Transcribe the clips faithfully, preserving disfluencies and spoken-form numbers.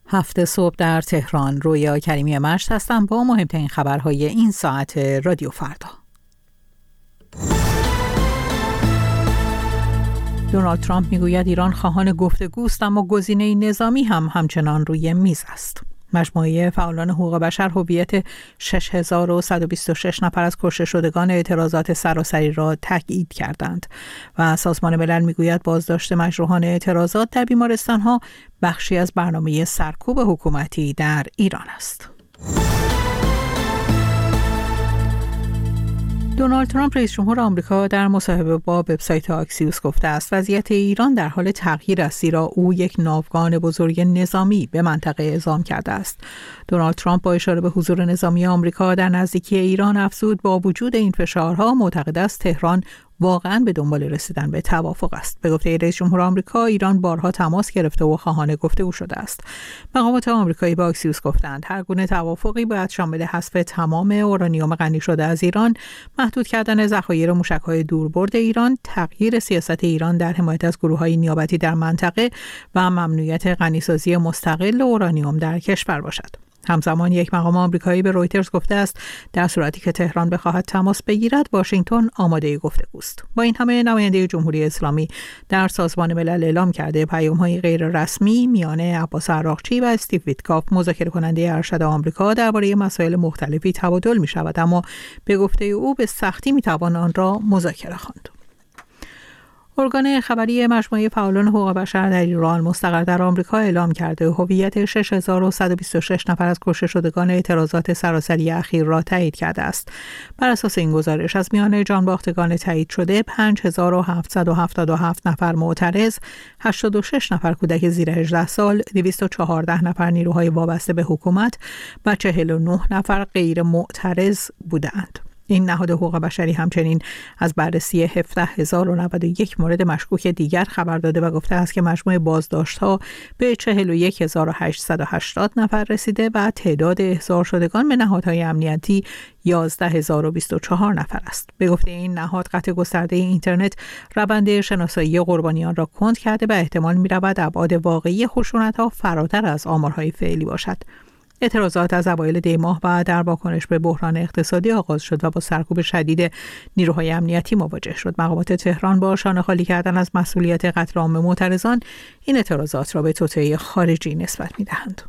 هفت صبح در تهران. رویا کریمی مشت هستم با مهمترین خبرهای این ساعت رادیو فردا. دونالد ترامپ میگوید ایران خواهان گفتگوست، اما گزینه نظامی هم همچنان روی میز است. مجموعه فعالان حقوق بشر هویت شش هزار و صد و بیست و شش نفر از کشته شدگان اعتراضات سراسری را تایید کردند و سازمان ملل میگوید بازداشت مجروحان اعتراضات در بیمارستان‌ها بخشی از برنامه سرکوب حکومتی در ایران است. دونالد ترامپ رئیس جمهور آمریکا در مصاحبه با وبسایت آکسیوس گفته است وضعیت ایران در حال تغییر است، زیرا او یک ناوگان بزرگ نظامی به منطقه اعزام کرده است. دونالد ترامپ با اشاره به حضور نظامی آمریکا در نزدیکی ایران افزود با وجود این فشارها معتقد است تهران واقعاً به دنبال رسیدن به توافق است. به گفته رئیس جمهور آمریکا ایران بارها تماس گرفته و خواهان گفتگو شده است. مقامات آمریکایی به آکسیوس گفتند هر گونه توافقی باید شامل حذف تمام اورانیوم غنی شده از ایران، محدود کردن ذخایر موشک‌های دوربرد ایران، تغییر سیاست ایران در حمایت از گروه‌های نیابتی در منطقه و ممنوعیت غنیسازی مستقل اورانیوم در کشور باشد. همزمان یک مقام آمریکایی به رویترز گفته است در صورتی که تهران بخواهد تماس بگیرد واشنگتن آماده گفتگوست. با این همه نماینده جمهوری اسلامی در سازمان ملل اعلام کرده پیام‌های غیر رسمی میان عباس عراقچی و استیو ویتکاف مذاکره کننده ارشد آمریکا درباره مسائل مختلفی تبادل می‌شود، اما به گفته او به سختی می‌توان آن را مذاکره خواند. ارگان خبری مجموعه فعالان حقوق بشر در ایران مستقر در آمریکا اعلام کرده هویت شش هزار و صد و بیست و شش نفر از کشته شدگان اعتراضات سراسری اخیر را تایید کرده است. بر اساس این گزارش از میان جانباختگان تایید شده پنج هزار و هفتصد و هفتاد و هفت نفر معترض، هشتاد و شش نفر کودک زیر هجده سال، دویست و چهارده نفر نیروهای وابسته به حکومت و چهل و نه نفر غیر معترض بودند. این نهاد حقوق بشری همچنین از بررسی هفده هزار و نود و یک مورد مشکوک دیگر خبر داده و گفته است که مجموع بازداشت‌ها به چهل و یک هزار و هشتصد و هشتاد نفر رسیده و تعداد احضار شدگان به نهادهای امنیتی یازده هزار و بیست و چهار نفر است. به گفته این نهاد قطع گسترده اینترنت روند شناسایی قربانیان را کند کرده و احتمال می‌رود ابعاد واقعی خشونت‌ها فراتر از آمارهای فعلی باشد. اعتراضات از اوایل دی ماه و در واکنش به بحران اقتصادی آغاز شد و با سرکوب شدید نیروهای امنیتی مواجه شد. مقامات تهران با شانه خالی کردن از مسئولیت قتل عام معترضان این اعتراضات را به توطئه خارجی نسبت می‌دهند.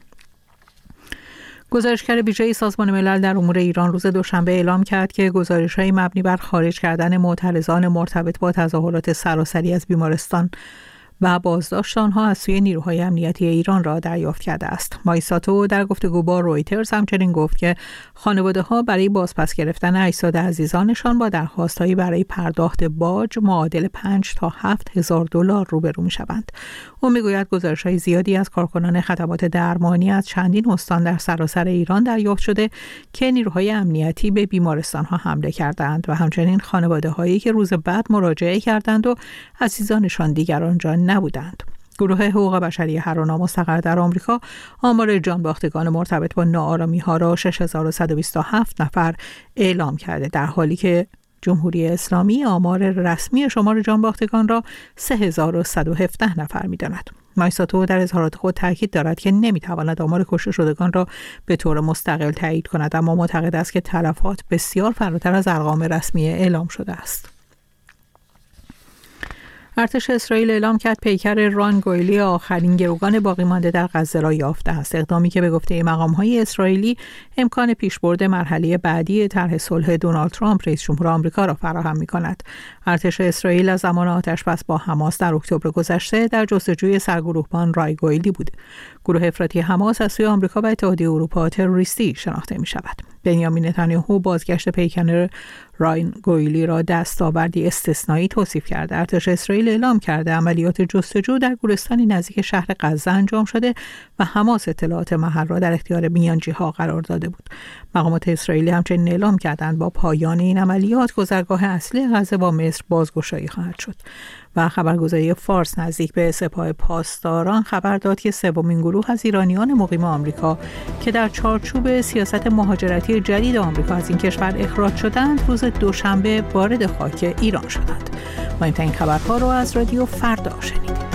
گزارشگر ویژه سازمان ملل در امور ایران روز دوشنبه اعلام کرد که گزارش‌های مبنی بر خارج کردن معترضان مرتبط با تظاهرات سراسری از بیمارستان و بازداشت آنها از سوی نیروهای امنیتی ایران را دریافت کرده است. مایساتو در گفتگو با رویترز همچنین گفت که خانواده‌ها برای بازپس گرفتن اجساد عزیزانشان با درخواست‌هایی برای پرداخت باج معادل پنج تا هفت هزار دلار روبرو می‌شوند. او می‌گوید گزارش‌های زیادی از کارکنان خدمات درمانی از چندین استان در سراسر ایران دریافت شده که نیروهای امنیتی به بیمارستان‌ها حمله کردند و همچنین خانواده‌هایی که روز بعد مراجعه کردند و عزیزانشان دیگر آنجا نبودند. گروه حقوق بشری هرانا مستقر در آمریکا آمار جانباختگان مرتبط با ناآرامی‌ها را شش هزار و صد و بیست و هفت نفر اعلام کرده، در حالی که جمهوری اسلامی آمار رسمی شمار جانباختگان را سه هزار و صد و هفده نفر می‌داند. مایساتو در اظهارات خود تاکید دارد که نمی‌تواند آمار کشته شدگان را به طور مستقل تایید کند، اما معتقد است که تلفات بسیار فراتر از ارقام رسمی اعلام شده است. ارتش اسرائیل اعلام کرد پیکر ران گویلی آخرین گروگان باقی مانده در غزه را یافته است، اقدامی که به گفته مقام‌های اسرائیلی امکان پیشبرد مرحله بعدی طرح صلح دونالد ترامپ رئیس جمهور آمریکا را فراهم می‌کند. ارتش اسرائیل از زمان آتش‌بس با حماس در اکتبر گذشته در جستجوی سرگروهبان رای گویلی بود. گروه افراطی حماس از سوی آمریکا و اتحادیه اروپا تروریستی شناخته می‌شود. بنیامین نتانیاهو بازگشت پیکر راین گویلی را دستاوردی استثنایی توصیف کرده. ارتش اسرائیل اعلام کرده عملیات جستجو در گورستانی نزدیک شهر غزه انجام شده و حماس اطلاعات محل را در اختیار میانجی‌ها قرار داده بود. مقامات اسرائیلی همچنین اعلام کردند با پایان این عملیات گذرگاه اصلی غزه با مصر بازگشایی خواهد شد. و خبرگزاری فارس نزدیک به سپاه پاسداران خبر داد که سومین گروه از ایرانیان مقیم آمریکا که در چارچوب سیاست مهاجرتی جدید آمریکا از این کشور اخراج شدند روز دوشنبه وارد خاک ایران شدند. ما این خبرها رو از رادیو فردا شنیدیم.